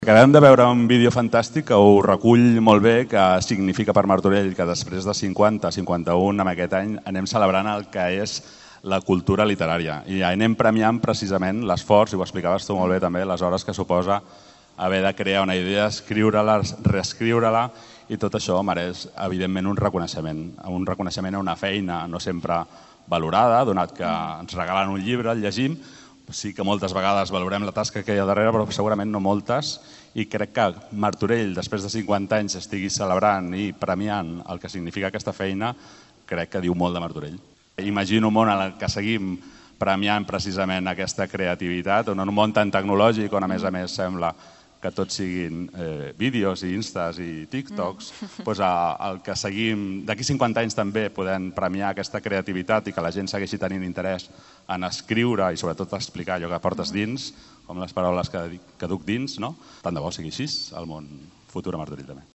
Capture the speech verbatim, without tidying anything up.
Acabem de veure un vídeo fantàstic que ho recull molt bé, que significa per Martorell que després de cinquanta, cinquanta-un, en aquest any, anem celebrant el que és la cultura literària. I anem premiant precisament l'esforç, i ho explicaves tu molt bé també, les hores que suposa haver de crear una idea, escriure-la, reescriure-la, i tot això mereix, evidentment, un reconeixement. Un reconeixement a una feina no sempre valorada, donat que ens regalen un llibre, el llegim. Sí que moltes vegades valorem la tasca que hi ha darrere, però segurament no moltes, i crec que Martorell, després de cinquanta anys, estigui celebrant i premiant el que significa aquesta feina, crec que diu molt de Martorell. Imagino un món en el que seguim premiant precisament aquesta creativitat, en un món tan tecnològic on a més a més sembla que tots siguin vídeos i instas i tiktoks, el que seguim d'aquí cinquanta anys també podem premiar aquesta creativitat i que la gent segueixi tenint interès en escriure i sobretot explicar allò que portes dins, com les paraules que duc dins, tant de bo sigui així al món futur a Martorell també.